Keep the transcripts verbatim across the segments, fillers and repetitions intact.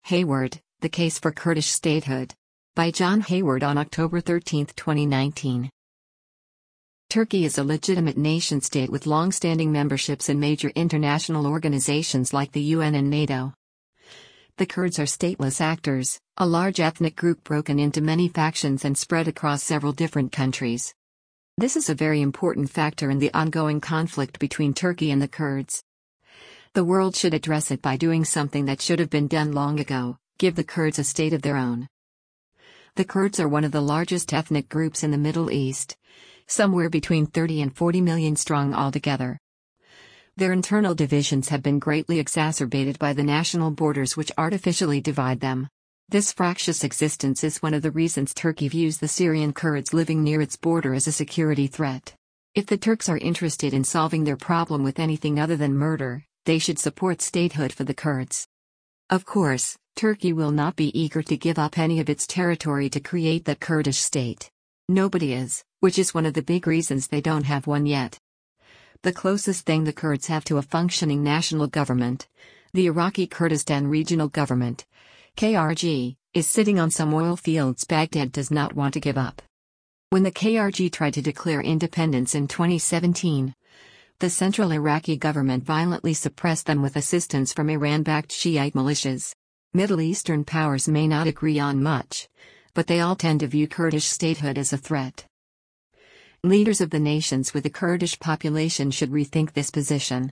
Hayward, The Case for Kurdish Statehood. By John Hayward on October thirteenth, twenty nineteen. Turkey is a legitimate nation-state with long-standing memberships in major international organizations like the U N and NATO. The Kurds are stateless actors, a large ethnic group broken into many factions and spread across several different countries. This is a very important factor in the ongoing conflict between Turkey and the Kurds. The world should address it by doing something that should have been done long ago: give the Kurds a state of their own. The Kurds are one of the largest ethnic groups in the Middle East, somewhere between thirty and forty million strong altogether. Their internal divisions have been greatly exacerbated by the national borders which artificially divide them. This fractious existence is one of the reasons Turkey views the Syrian Kurds living near its border as a security threat. If the Turks are interested in solving their problem with anything other than murder, they should support statehood for the Kurds. Of course, Turkey will not be eager to give up any of its territory to create that Kurdish state. Nobody is, which is one of the big reasons they don't have one yet. The closest thing the Kurds have to a functioning national government, the Iraqi Kurdistan Regional Government, K R G, is sitting on some oil fields Baghdad does not want to give up. When the K R G tried to declare independence in twenty seventeen, the central Iraqi government violently suppressed them with assistance from Iran-backed Shiite militias. Middle Eastern powers may not agree on much, but they all tend to view Kurdish statehood as a threat. Leaders of the nations with a Kurdish population should rethink this position.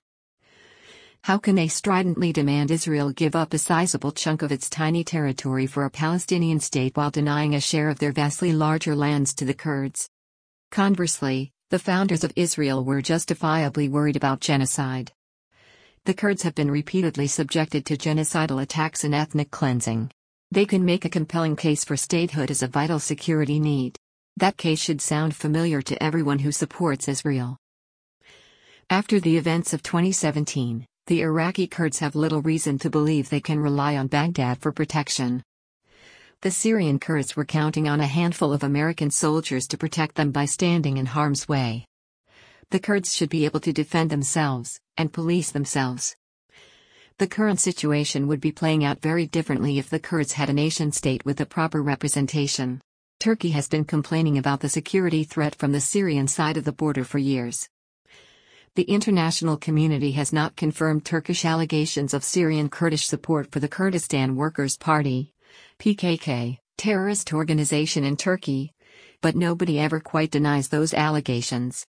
How can they stridently demand Israel give up a sizable chunk of its tiny territory for a Palestinian state while denying a share of their vastly larger lands to the Kurds? Conversely, the founders of Israel were justifiably worried about genocide. The Kurds have been repeatedly subjected to genocidal attacks and ethnic cleansing. They can make a compelling case for statehood as a vital security need. That case should sound familiar to everyone who supports Israel. After the events of twenty seventeen, the Iraqi Kurds have little reason to believe they can rely on Baghdad for protection. The Syrian Kurds were counting on a handful of American soldiers to protect them by standing in harm's way. The Kurds should be able to defend themselves, and police themselves. The current situation would be playing out very differently if the Kurds had a nation-state with a proper representation. Turkey has been complaining about the security threat from the Syrian side of the border for years. The international community has not confirmed Turkish allegations of Syrian Kurdish support for the Kurdistan Workers' Party, P K K, terrorist organization in Turkey, but nobody ever quite denies those allegations.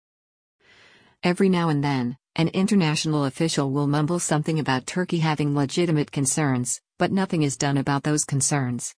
Every now and then, an international official will mumble something about Turkey having legitimate concerns, but nothing is done about those concerns.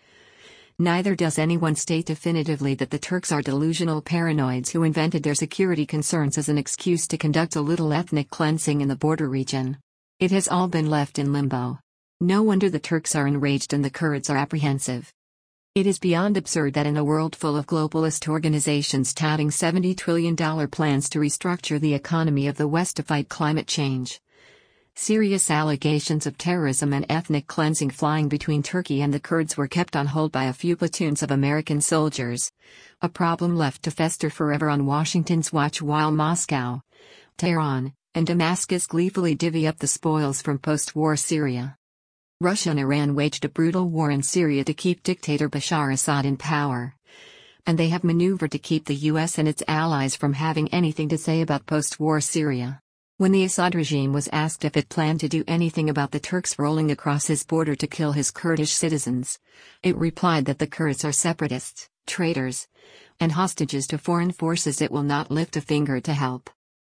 Neither does anyone state definitively that the Turks are delusional paranoids who invented their security concerns as an excuse to conduct a little ethnic cleansing in the border region. It has all been left in limbo. No wonder the Turks are enraged and the Kurds are apprehensive. It is beyond absurd that in a world full of globalist organizations touting seventy trillion dollars plans to restructure the economy of the West to fight climate change, serious allegations of terrorism and ethnic cleansing flying between Turkey and the Kurds were kept on hold by a few platoons of American soldiers, a problem left to fester forever on Washington's watch while Moscow, Tehran, and Damascus gleefully divvy up the spoils from post-war Syria. Russia and Iran waged a brutal war in Syria to keep dictator Bashar Assad in power, and they have maneuvered to keep the U S and its allies from having anything to say about post-war Syria. When the Assad regime was asked if it planned to do anything about the Turks rolling across his border to kill his Kurdish citizens, it replied that the Kurds are separatists, traitors, and hostages to foreign forces it will not lift a finger to help.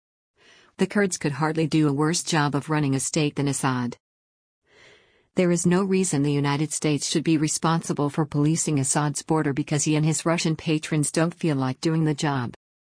The Kurds could hardly do a worse job of running a state than Assad. There is no reason the United States should be responsible for policing Assad's border because he and his Russian patrons don't feel like doing the job.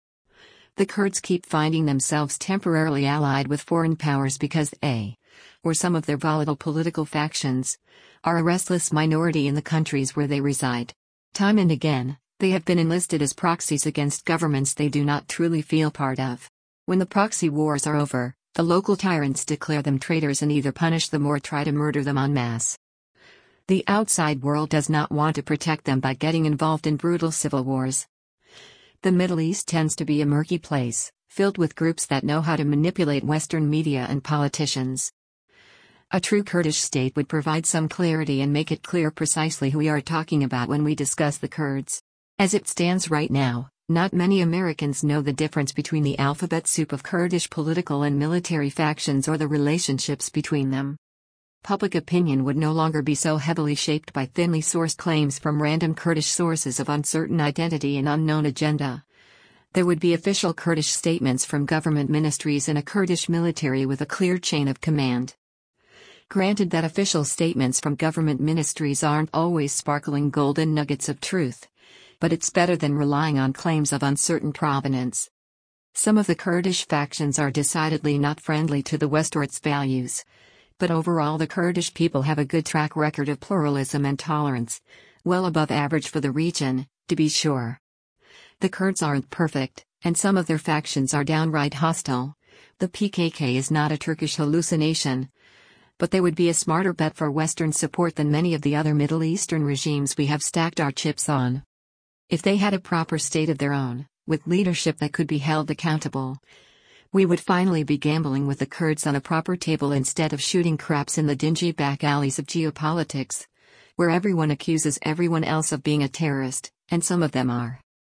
The Kurds keep finding themselves temporarily allied with foreign powers because they, or some of their volatile political factions, are a restless minority in the countries where they reside. Time and again, they have been enlisted as proxies against governments they do not truly feel part of. When the proxy wars are over, the local tyrants declare them traitors and either punish them or try to murder them en masse. The outside world does not want to protect them by getting involved in brutal civil wars. The Middle East tends to be a murky place, filled with groups that know how to manipulate Western media and politicians. A true Kurdish state would provide some clarity and make it clear precisely who we are talking about when we discuss the Kurds. As it stands right now, not many Americans know the difference between the alphabet soup of Kurdish political and military factions or the relationships between them. Public opinion would no longer be so heavily shaped by thinly sourced claims from random Kurdish sources of uncertain identity and unknown agenda. There would be official Kurdish statements from government ministries and a Kurdish military with a clear chain of command. Granted that official statements from government ministries aren't always sparkling golden nuggets of truth, but it's better than relying on claims of uncertain provenance. Some of the Kurdish factions are decidedly not friendly to the West or its values, but overall the Kurdish people have a good track record of pluralism and tolerance, well above average for the region, to be sure. The Kurds aren't perfect, and some of their factions are downright hostile. The P K K is not a Turkish hallucination, but they would be a smarter bet for Western support than many of the other Middle Eastern regimes we have stacked our chips on. If they had a proper state of their own, with leadership that could be held accountable, we would finally be gambling with the Kurds on a proper table instead of shooting craps in the dingy back alleys of geopolitics, where everyone accuses everyone else of being a terrorist, and some of them are.